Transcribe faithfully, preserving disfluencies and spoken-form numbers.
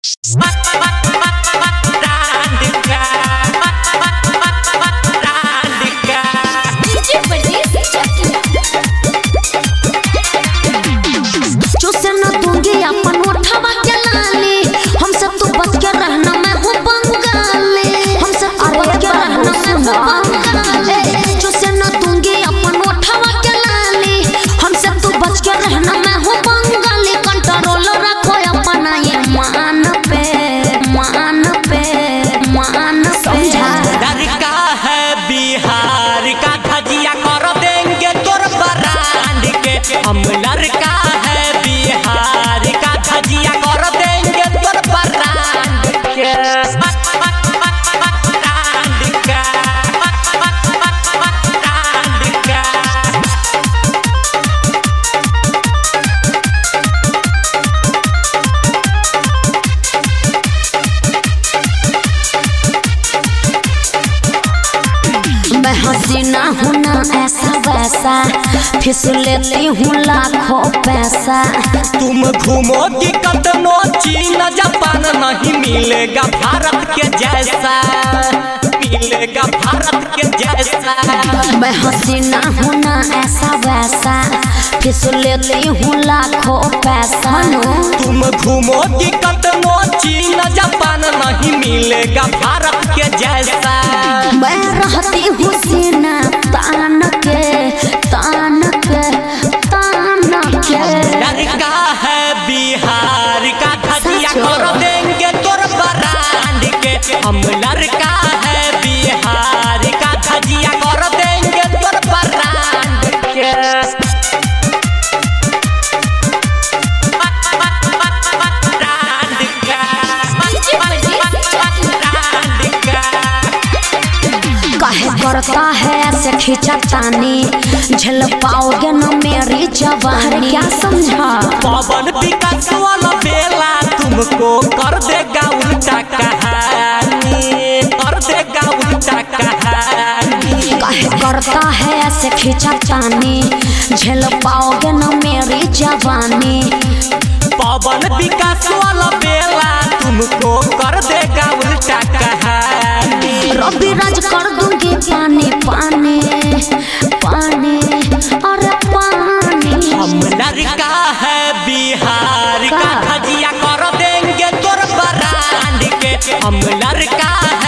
हम लड़का है बिहार का धजिया कर देंगे तोर बरांड के मैं हसीना हूँ ना ऐसा वैसा, फिस लेती हूँ लाखों पैसा। तुम घूमोगी कदमों चीन जापान, नहीं मिलेगा भारत के जैसा, मिलेगा भारत के जैसा। मैं हसीना हूँ ना ऐसा वैसा, फिस लेती हूँ लाखों पैसा। तुम घूमोगी कदमों चीन जापान, नहीं मिलेगा भारत के जैसा। मैं रहती हूँ सीना तान के तान के तान के। लड़का है बिहार का धजिया कर देंगे तोर बरांड के। हम लड़का है बिहार का धजिया कर देंगे तोर बरांड के। करता है ऐसे खिंचातानी, झेल पाओगे न मेरी जवानी। क्या समझा पवन विकास वाला बेला तुमको कर देगा उल्टा कहानी, कर देगा उल्टा कहानी। काहे करता है ऐसे खिंचातानी, झेल पाओगे न मेरी जवानी। पवन विकास वाला बेला तुमको कर देगा उल्टा कहानी। रवि राज कर दूंगी पानी पानी पानी अरे पानी। हम लड़का है बिहार का धजिया कर देंगे तोर बरांड के। हम लड़का